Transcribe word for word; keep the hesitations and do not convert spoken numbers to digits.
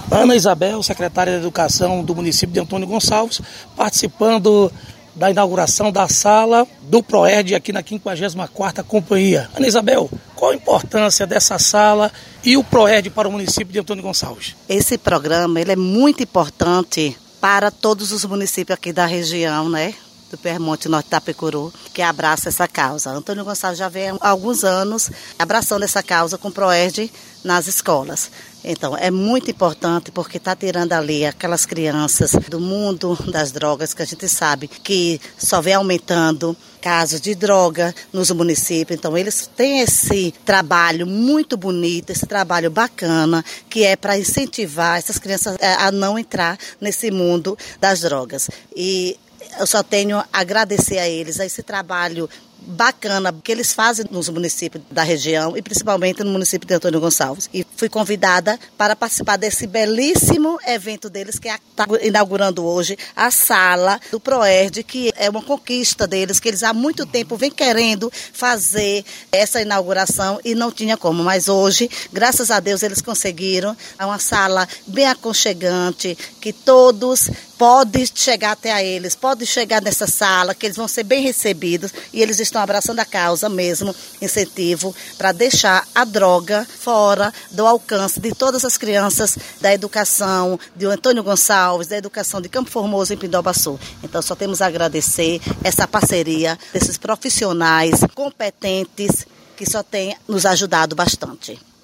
Ana Isabel, secretária de Educação do município de Antônio Gonçalves, participando da inauguração da sala do PROERD aqui na quinquagésima quarta Companhia. Ana Isabel, qual a importância dessa sala e o PROERD para o município de Antônio Gonçalves? Esse programa ele é muito importante para todos os municípios aqui da região, né? Do Piemonte Norte Itapecuru, que abraça essa causa. Antônio Gonçalves já vem há alguns anos abraçando essa causa com o PROERD nas escolas. Então, é muito importante porque está tirando ali aquelas crianças do mundo das drogas, que a gente sabe que só vem aumentando casos de droga nos municípios. Então, eles têm esse trabalho muito bonito, esse trabalho bacana, que é para incentivar essas crianças a não entrar nesse mundo das drogas. E eu só tenho a agradecer a eles, a esse trabalho bacana que eles fazem nos municípios da região e principalmente no município de Antônio Gonçalves. E fui convidada para participar desse belíssimo evento deles, que está inaugurando hoje a sala do PROERD, que é uma conquista deles, que eles há muito tempo vêm querendo fazer essa inauguração e não tinha como. Mas hoje, graças a Deus, eles conseguiram. É uma sala bem aconchegante, que todos podem chegar até a eles, podem chegar nessa sala, que eles vão ser bem recebidos e eles estão abraçando a causa mesmo, incentivo para deixar a droga fora do alcance de todas as crianças da educação de Antônio Gonçalves, da educação de Campo Formoso e Pindobaçu. Então só temos a agradecer essa parceria desses profissionais competentes que só têm nos ajudado bastante.